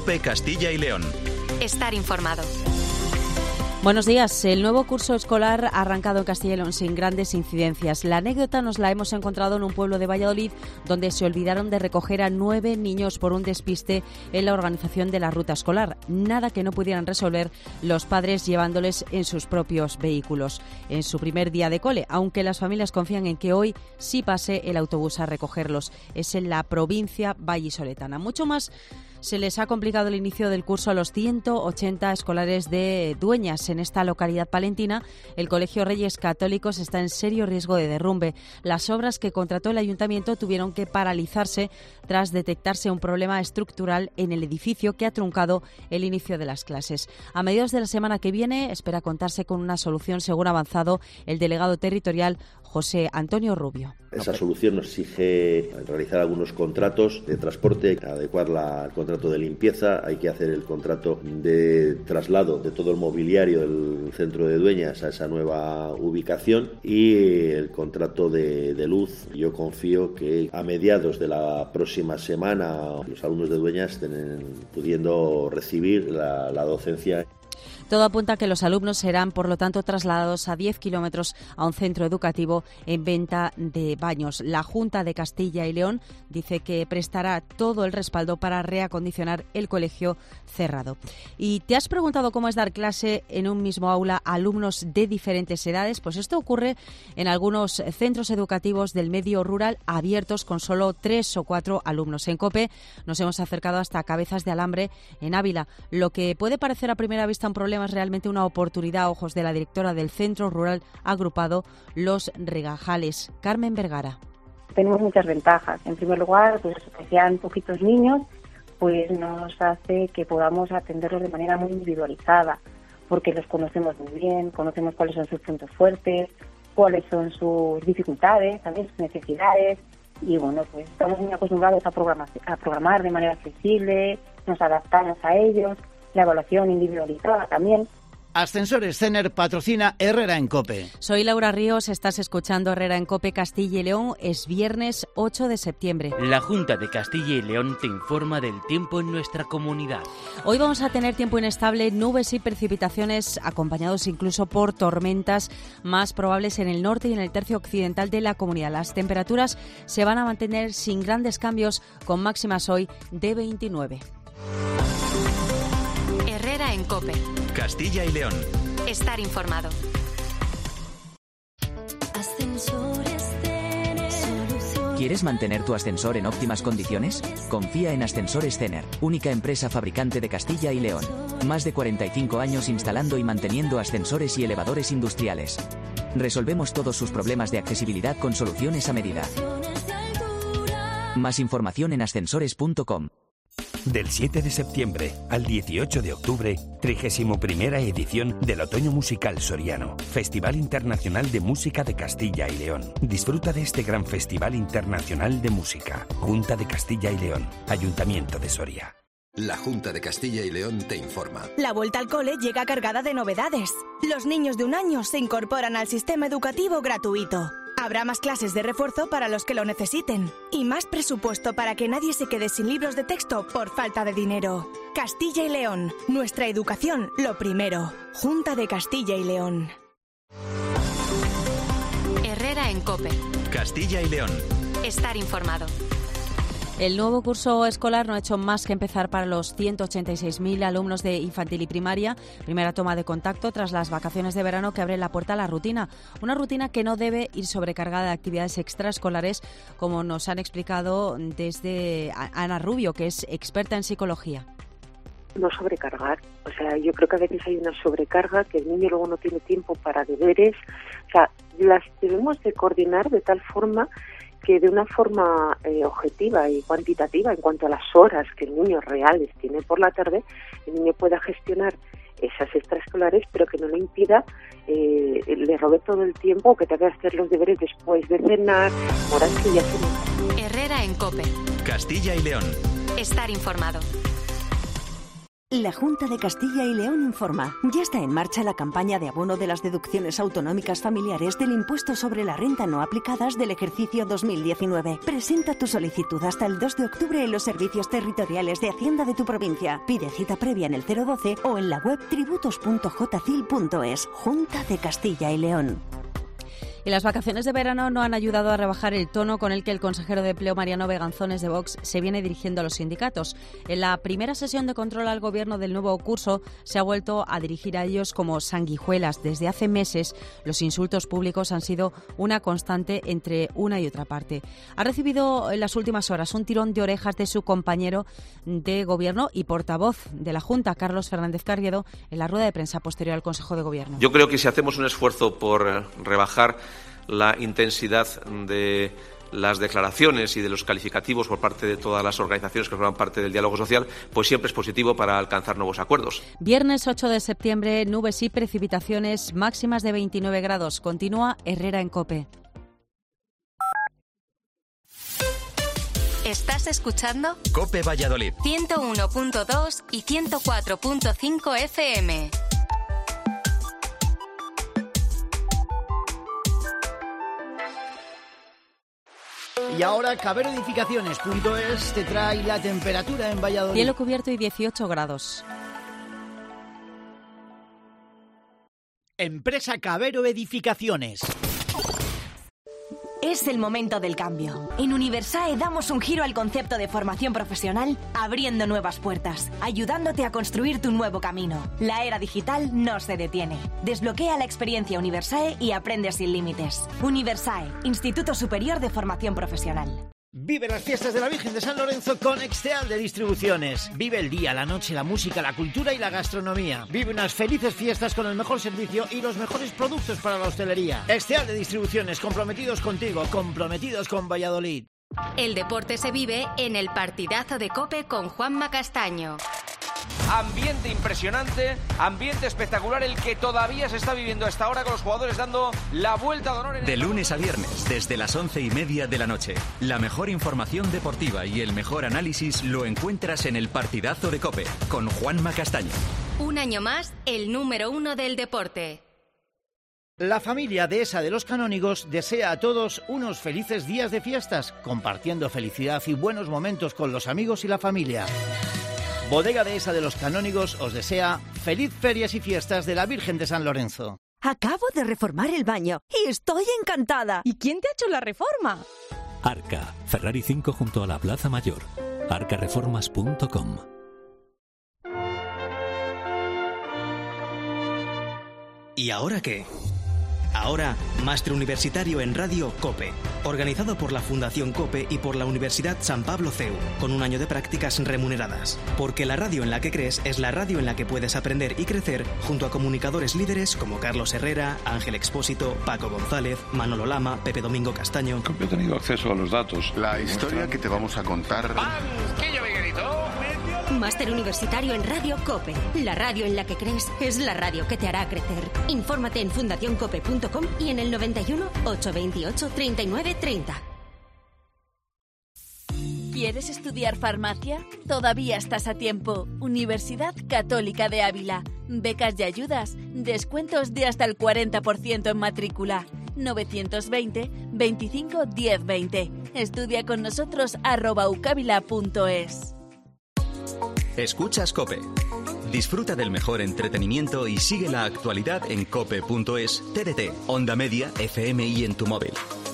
COPE Castilla y León. Estar informado. Buenos días. El nuevo curso escolar ha arrancado en Castilla y León sin grandes incidencias. La anécdota nos la hemos encontrado en un pueblo de Valladolid donde se olvidaron de recoger a 9 niños por un despiste en la organización de la ruta escolar. Nada que no pudieran resolver los padres llevándoles en sus propios vehículos en su primer día de cole, aunque las familias confían en que hoy sí pase el autobús a recogerlos. Es en la provincia vallisoletana. Mucho más se les ha complicado el inicio del curso a los 180 escolares de Dueñas. En esta localidad palentina, el Colegio Reyes Católicos está en serio riesgo de derrumbe. Las obras que contrató el ayuntamiento tuvieron que paralizarse tras detectarse un problema estructural en el edificio que ha truncado el inicio de las clases. A mediados de la semana que viene espera contarse con una solución, según ha avanzado el delegado territorial José Antonio Rubio. Esa solución nos exige realizar algunos contratos de transporte, adecuar el contrato de limpieza, hay que hacer el contrato de traslado de todo el mobiliario del centro de Dueñas a esa nueva ubicación y el contrato de luz. Yo confío que a mediados de la próxima semana los alumnos de Dueñas estén pudiendo recibir la docencia. Todo apunta a que los alumnos serán, por lo tanto, trasladados a 10 kilómetros a un centro educativo en Venta de Baños. La Junta de Castilla y León dice que prestará todo el respaldo para reacondicionar el colegio cerrado. ¿Y te has preguntado cómo es dar clase en un mismo aula a alumnos de diferentes edades? Pues esto ocurre en algunos centros educativos del medio rural abiertos con solo 3 o 4 alumnos. En COPE nos hemos acercado hasta Cabezas de Alambre, en Ávila. Lo que puede parecer a primera vista un problema es realmente una oportunidad a ojos de la directora del Centro Rural Agrupado Los Regajales, Carmen Vergara. Tenemos muchas ventajas. En primer lugar, pues que sean poquitos niños, pues nos hace que podamos atenderlos de manera muy individualizada, porque los conocemos muy bien, conocemos cuáles son sus puntos fuertes, cuáles son sus dificultades, también sus necesidades, y bueno, pues estamos muy acostumbrados a programar de manera flexible, nos adaptamos a ellos. La evaluación individualizada también. Ascensores Cener patrocina Herrera en COPE. Soy Laura Ríos, estás escuchando Herrera en COPE Castilla y León. Es viernes 8 de septiembre. La Junta de Castilla y León te informa del tiempo en nuestra comunidad. Hoy vamos a tener tiempo inestable, nubes y precipitaciones acompañados incluso por tormentas más probables en el norte y en el tercio occidental de la comunidad. Las temperaturas se van a mantener sin grandes cambios, con máximas hoy de 29. Herrera en COPE. Castilla y León. Estar informado. ¿Quieres mantener tu ascensor en óptimas condiciones? Confía en Ascensores Cener, única empresa fabricante de Castilla y León. Más de 45 años instalando y manteniendo ascensores y elevadores industriales. Resolvemos todos sus problemas de accesibilidad con soluciones a medida. Más información en ascensores.com. Del 7 de septiembre al 18 de octubre, 31ª edición del Otoño Musical Soriano, Festival Internacional de Música de Castilla y León. Disfruta de este gran Festival Internacional de Música. Junta de Castilla y León, Ayuntamiento de Soria. La Junta de Castilla y León te informa. La vuelta al cole llega cargada de novedades. Los niños de 1 año se incorporan al sistema educativo gratuito. Habrá más clases de refuerzo para los que lo necesiten y más presupuesto para que nadie se quede sin libros de texto por falta de dinero. Castilla y León, nuestra educación, lo primero. Junta de Castilla y León. Herrera en COPE. Castilla y León. Estar informado. El nuevo curso escolar no ha hecho más que empezar para los 186.000 alumnos de infantil y primaria. Primera toma de contacto tras las vacaciones de verano que abre la puerta a la rutina. Una rutina que no debe ir sobrecargada de actividades extraescolares, como nos han explicado desde Ana Rubio, que es experta en psicología. No sobrecargar, o sea, yo creo que a veces hay una sobrecarga que el niño luego no tiene tiempo para deberes, o sea, las debemos de coordinar de tal forma que de una forma objetiva y cuantitativa en cuanto a las horas que el niño reales tiene por la tarde, el niño pueda gestionar esas extraescolares, pero que no le impida, le robe todo el tiempo o que tenga que hacer los deberes después de cenar, horas que ya se... Herrera en COPE. Castilla y León. Estar informado. La Junta de Castilla y León informa. Ya está en marcha la campaña de abono de las deducciones autonómicas familiares del impuesto sobre la renta no aplicadas del ejercicio 2019. Presenta tu solicitud hasta el 2 de octubre en los servicios territoriales de Hacienda de tu provincia. Pide cita previa en el 012 o en la web tributos.jcil.es. Junta de Castilla y León. Y las vacaciones de verano no han ayudado a rebajar el tono con el que el consejero de Empleo Mariano Beganzones de Vox se viene dirigiendo a los sindicatos. En la primera sesión de control al gobierno del nuevo curso se ha vuelto a dirigir a ellos como sanguijuelas. Desde hace meses los insultos públicos han sido una constante entre una y otra parte. Ha recibido en las últimas horas un tirón de orejas de su compañero de gobierno y portavoz de la Junta, Carlos Fernández Carriedo, en la rueda de prensa posterior al Consejo de Gobierno. Yo creo que si hacemos un esfuerzo por rebajar la intensidad de las declaraciones y de los calificativos por parte de todas las organizaciones que forman parte del diálogo social, pues siempre es positivo para alcanzar nuevos acuerdos. Viernes 8 de septiembre, nubes y precipitaciones máximas de 29 grados. Continúa Herrera en COPE. ¿Estás escuchando? COPE Valladolid. 101.2 y 104.5 FM. Y ahora caberoedificaciones.es te trae la temperatura en Valladolid. Cielo cubierto y 18 grados. Empresa Cabero Edificaciones. Es el momento del cambio. En Universae damos un giro al concepto de formación profesional, abriendo nuevas puertas, ayudándote a construir tu nuevo camino. La era digital no se detiene. Desbloquea la experiencia Universae y aprende sin límites. Universae, Instituto Superior de Formación Profesional. Vive las fiestas de la Virgen de San Lorenzo con Exteal de Distribuciones. Vive el día, la noche, la música, la cultura y la gastronomía. Vive unas felices fiestas con el mejor servicio y los mejores productos para la hostelería. Exteal de Distribuciones, comprometidos contigo, comprometidos con Valladolid. El deporte se vive en el partidazo de COPE con Juanma Castaño. Ambiente impresionante, ambiente espectacular el que todavía se está viviendo a esta hora con los jugadores dando la vuelta de honor. De lunes a viernes, desde las 11:30 de la noche. La mejor información deportiva y el mejor análisis lo encuentras en el partidazo de COPE con Juanma Castaño. Un año más, el número 1 del deporte. La familia Dehesa de los Canónigos desea a todos unos felices días de fiestas, compartiendo felicidad y buenos momentos con los amigos y la familia. Bodega Dehesa de los Canónigos os desea feliz ferias y fiestas de la Virgen de San Lorenzo. Acabo de reformar el baño y estoy encantada. ¿Y quién te ha hecho la reforma? Arca, Ferrari 5 junto a la Plaza Mayor. arcareformas.com. ¿Y ahora qué? Ahora, máster universitario en Radio COPE, organizado por la Fundación COPE y por la Universidad San Pablo CEU, con un año de prácticas remuneradas. Porque la radio en la que crees es la radio en la que puedes aprender y crecer junto a comunicadores líderes como Carlos Herrera, Ángel Expósito, Paco González, Manolo Lama, Pepe Domingo Castaño. Yo he tenido acceso a los datos. La historia que te vamos a contar... ¡Banquillo, Miguelito! Máster universitario en Radio COPE. La radio en la que crees es la radio que te hará crecer. Infórmate en fundacioncope.com y en el 91 828 3930. ¿Quieres estudiar farmacia? Todavía estás a tiempo. Universidad Católica de Ávila. Becas y ayudas. Descuentos de hasta el 40% en matrícula. 920 25 10 20. Estudia con nosotros @ucavila.es. Escuchas COPE. Disfruta del mejor entretenimiento y sigue la actualidad en cope.es, TDT, Onda Media, FM y en tu móvil.